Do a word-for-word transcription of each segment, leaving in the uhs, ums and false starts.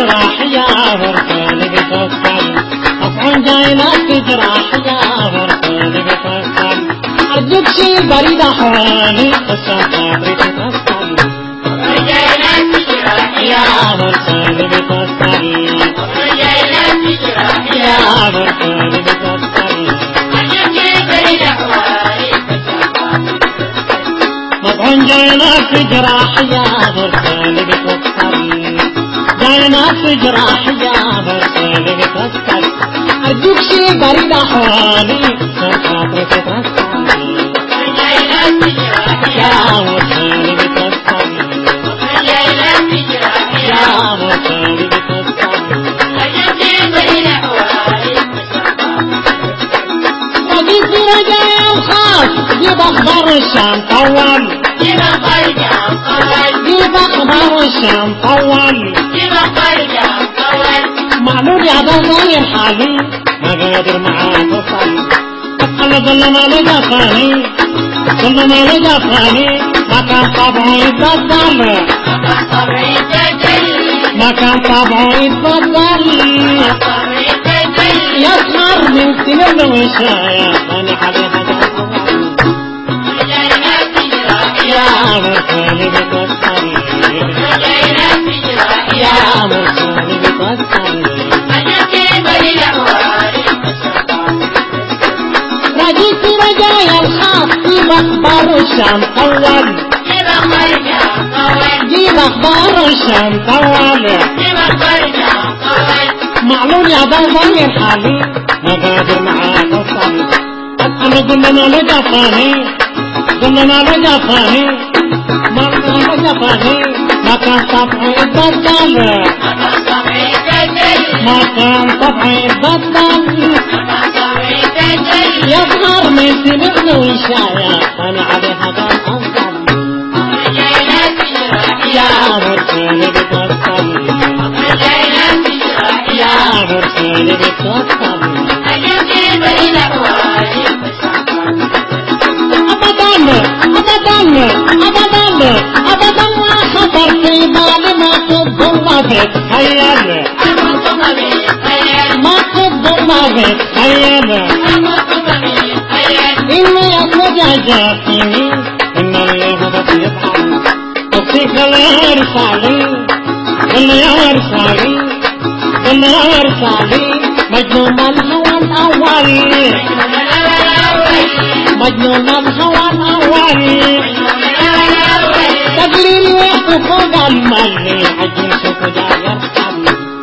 جراح يا برسالي بتوصل طبعا جايلك جراح يا برسالي بتوصل أرجوك شي بريد أحوالي عشان خاطري تتوصل طبعا جايلك جراح يا برسالي بتوصل طبعا جايلك جراح يا برسالي بتوصل أرجوك شي بريد أحوالي طبعا جايلك جراح يا برسالي بتوصل جاينا في جراح يا برسالي بتوصل أرجوك شي بريد أحوالي عشان خاطري تتوصل جاينا في جراح يا برسالي بتوصل جاينا في جراح يا برسالي بتوصل أرجوك شي بريد أحوالي رجيت رجايا الخاص جيب أخبار الشام طول جيب أخبار الشام طول جيب أخبار الشام طول جيب أخبار الشام طول معلول يا ضاير حالي ما قادر معاك أوصل أنا ظل ما لقى فاني ظل ما لقى فاني ما كان طبعه يتبدل ما كان طبعه يتبدل ما كان طبعه يتبدل يسهر من سنين وشايا أنا حبيبها يا برسالي بتوصل يا برسالي بتوصل رجيت رجايا الخاص جيب أخبار الشام طول جيب أخبار الشام طول معلول يا ضاير حالي ما قادر معاك أوصل أنا قلنا لقى فاني قلنا لقى فاني ما لقى فاني ما كان طبعي يتبدل ما كان طبعي يتبدل يظهر من سنين وشايا أنا عليها كان أفضل يا برسالي بتوصل يا برسالي بتوصل أبدا أبدا أبدا أبدا ما خطر في بالي ما تبدو ما بتخيل ما تبدو ما بتخيل إني أخذ جافيني إن اللي بدأ يفعل أوصيك يا رسالي قلنا يا رسالي قلنا يا رسالي مجنون الهوى الأول مجنون الهوى الأول تقليل ويحكي فوق المالي عجل شوف جاي يرحل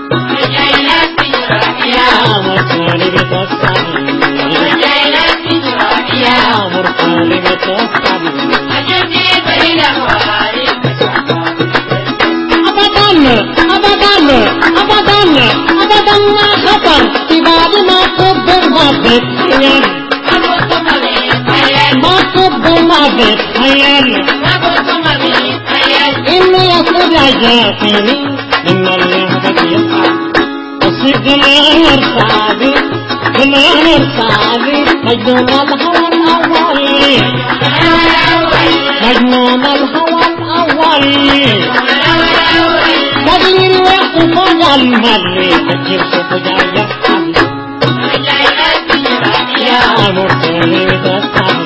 يا برسالي بتوصل يا برسالي بتوصل أبدا أبدا أبدا أبدا ما خطر في بعد ما تبدو ما بتخيل ما تبدو ما بتخيل إني أصد عجافيني إن اللي هدك يفعل أصيب دمار صعبي دمار صعبي مجنون الهوى الأول مجنون الهوى الأول تدليل وقت فوق المالي تجيب شوف جاي يفعل يا مرسالي بتوصل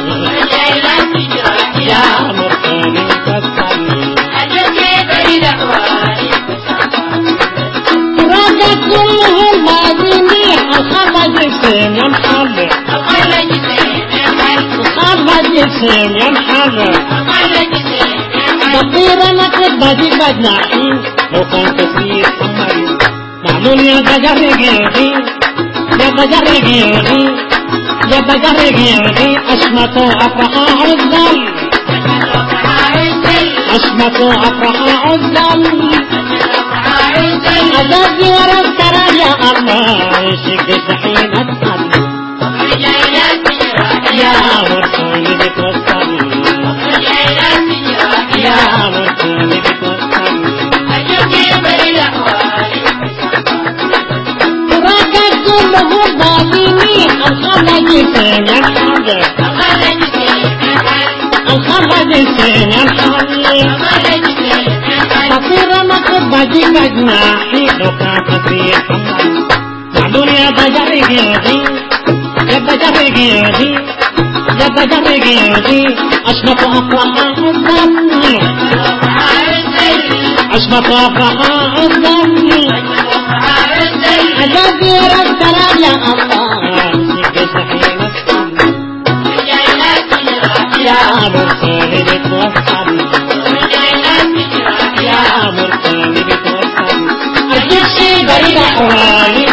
يا مرسالي بتوصل راجع كلهم مازيني الخرج جسم ينحل الخرج جسم ينحل بطيرة نقد بدي بدناحين لو كان كثير حمل معلول يا بجر جيدي يا بجر جيدي يا بجر جيدي أشمته أفرح عزل أشمته أفرح عزل أزازي ورسكرا يا الله يشيك سحين أتقل يا برسالي بتوصل يا برسالي بتوصل راجع كلهم باليني الخرج سين ينحل الخرج سين ينحل بطيرة نقد بجيك جناحي لو كانت في حمل معدول يا بجري جيودي يا بجري جيودي يا بجري جيودي أشبك أفرح الدم أشبك أفرح الدم أجازي رب يا الله سيك سحيل يا مرسالي بتوصل يا مرسالي بتوصل الجيش بريد حوالي